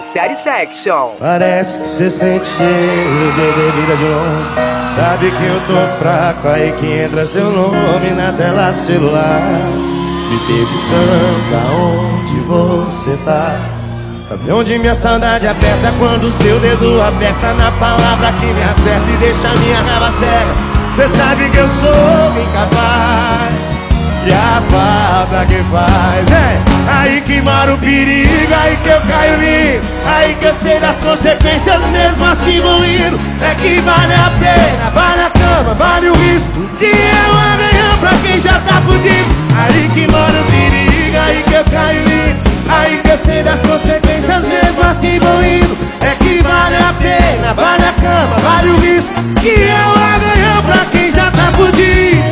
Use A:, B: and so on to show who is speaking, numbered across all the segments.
A: Satisfaction.
B: Parece que cê sente cheiro de bebida de longe. Sabe que eu tô fraco, aí que entra seu nome na tela do celular. Me perguntando aonde você tá. Sabe onde minha saudade aperta quando seu dedo aperta na palavra que me acerta e deixa minha raiva cega. Cê sabe que eu sou incapaz e a falta que faz aí que mora o perigo, aí que eu caio lindo, aí que eu sei das consequências mesmo assim vou indo. É que vale a pena, vale a cama, vale o risco, que é uma ganhar pra quem já tá fudido. Aí que mora o perigo, aí que eu caio lindo, aí que eu sei das consequências mesmo assim vou indo. É que vale a pena, vale a cama, vale o risco, que é uma ganhar pra quem já tá fudido.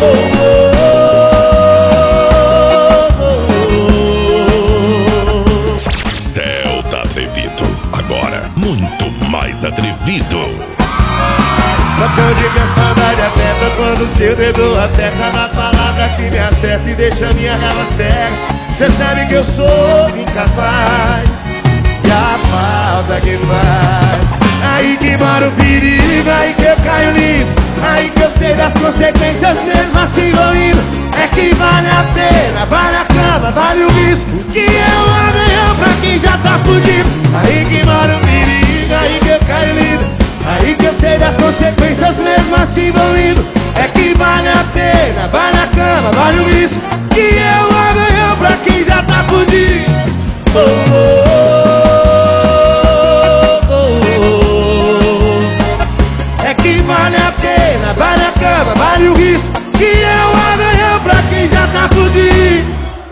C: Agora, muito mais atrevido.
B: Sabe onde minha saudade aperta quando seu dedo aperta na palavra que me acerta e deixa minha raiva cega. Cê sabe que eu sou incapaz e a falta que faz. Aí que mora o perigo, aí que eu caio lindo, aí que eu sei das consequências mesmo assim vou indo. É que vale a pena, vale a cama, vale